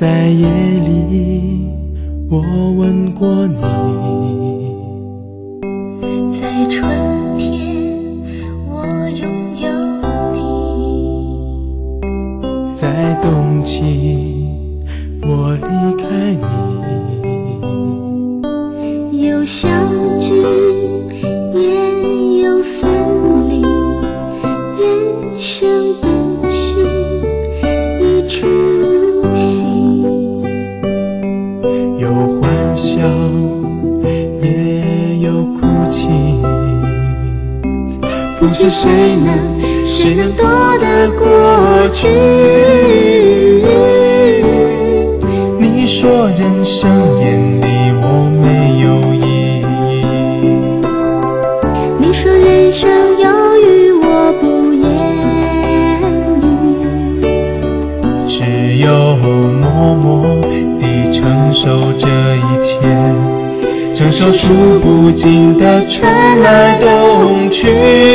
在夜里我吻过你， 在春天我拥有你， 在冬季我离开你。 有相聚也有分离，人生本是一出戏， 有欢笑也有哭泣， 不知谁能夺得过去。 你说人生眼里我没有意义， 你说人生有余我不言语， 只有默默地承受这一切，承受数不尽的春来冬去。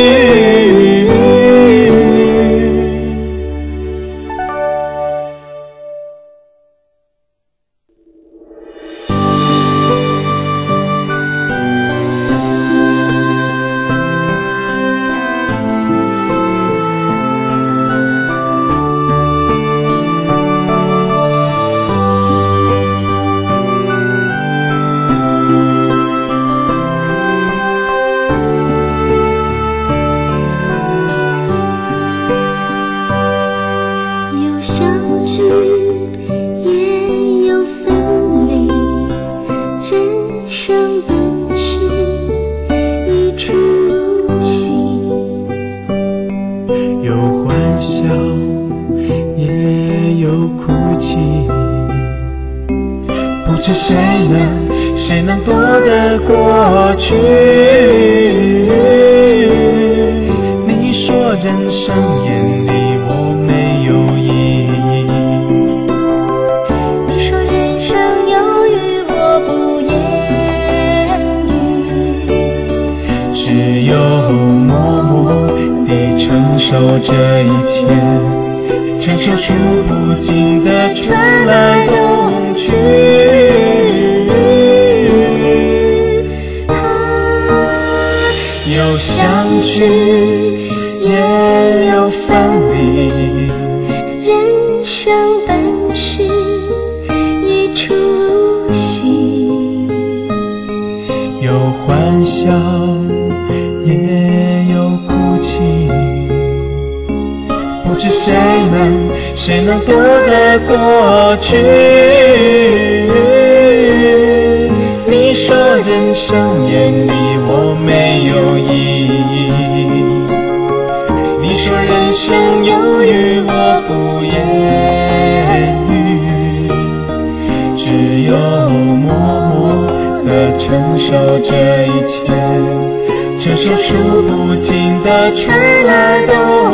有相聚也有分离，人生本是一出戏， 有欢笑也有哭泣，不知谁能夺得过去。你说人生眼里我没有意义， 你说人生有余我不言语， 只有默默地承受这一切，承受数不尽的春来冬去。有相聚也有分离， 人生本是一出戏， 有欢笑也有哭泣，不知谁能夺得过去。你说人生眼里我没有意义，你说人生有余我不言语，只有默默地承受这一切，承受数不尽的春来冬